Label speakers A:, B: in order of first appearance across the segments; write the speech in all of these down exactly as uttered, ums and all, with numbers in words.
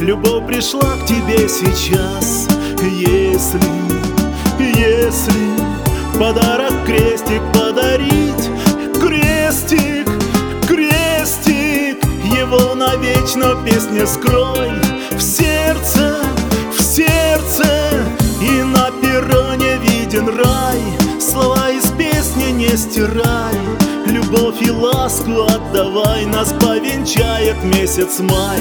A: любовь пришла к тебе сейчас. Если, если подарок крестик подарить, крестик, крестик, его навечно песня скрой в сердце, в сердце, и на перроне виден рай. Слова из песни не стирай, любовь и ласку отдавай, нас повенчает месяц май.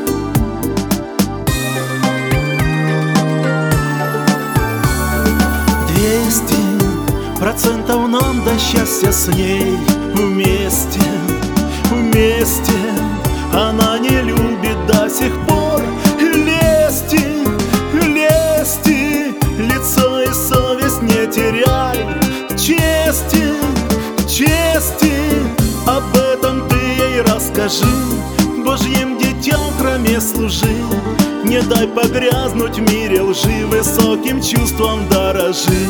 A: Двести процентов нам до счастья с ней вместе, вместе. Она не любит до сих пор лести, лести. Лицо и совесть не теряй, чести, чести. Об этом ты ей расскажи, Божьим детям в храме служи. Не дай погрязнуть в мире лжи, высоким чувством дорожи.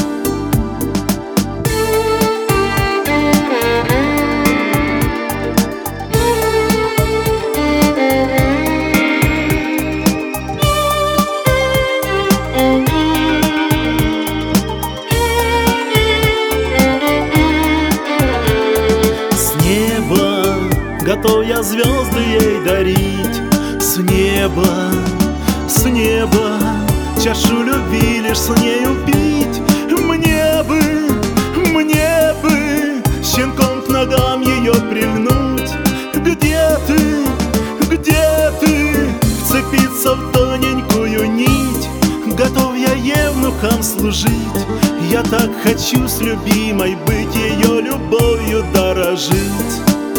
A: Готов я звезды ей дарить с неба, с неба. Чашу любви лишь с нею пить. Мне бы, мне бы щенком к ногам ее прильнуть. Где ты, где ты, вцепиться в тоненькую нить. Готов я евнухам служить. Я так хочу с любимой быть, ее любовью дорожить.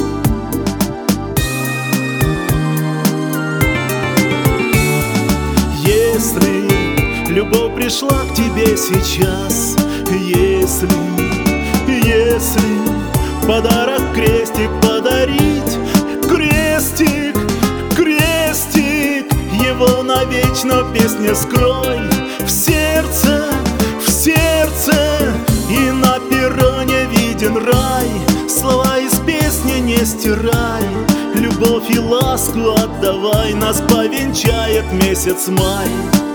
A: Если любовь пришла к тебе сейчас, если, если подарок крестик подарить, крестик, крестик, его навечно песня скрой в сердце, в сердце, и на перроне виден рай. Слова из песни не стирай, любовь и ласку отдавай, нас повенчает месяц май.